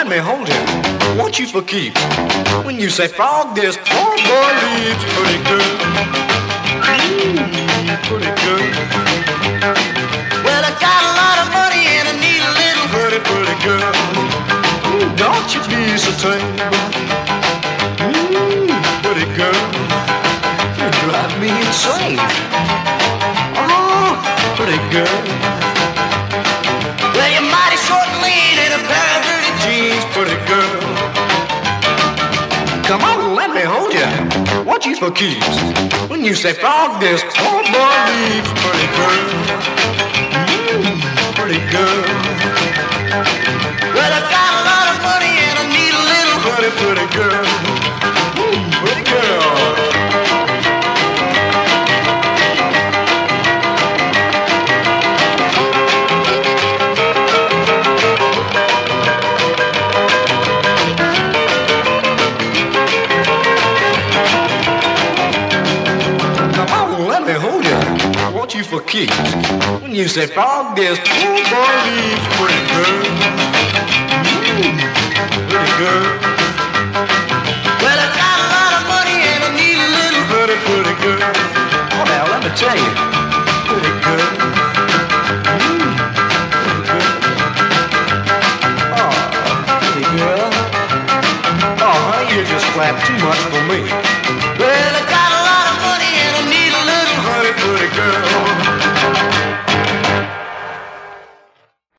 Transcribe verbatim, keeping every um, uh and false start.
me hold you. Want you for keeps. When you say frog, this poor boy leaves. Pretty good. Mm, pretty good. Well, I got a lot of money and I need a little pretty, pretty girl. Ooh, don't you be so tame. Mm, pretty girl. You drive me insane. Oh, pretty girl. Well, you're mighty short and lean in a pair of dirty jeans, pretty girl. Come on, let me hold you. Want you for keeps. When you say frog, this poor boy leaves, pretty girl. Mm, pretty girl. Well, I got a lot of money and I need a little pretty, pretty girl. Mm, pretty girl. Let me hold you. I want you for keeps. When you say frog, this poor boy leaves, pretty girl. Mm, pretty girl. Well, I got a lot of money and I need a little pretty, pretty girl. Oh, now let me tell you, pretty girl. Mm, pretty girl. Oh, pretty girl. Oh, honey, you just clap too much for me.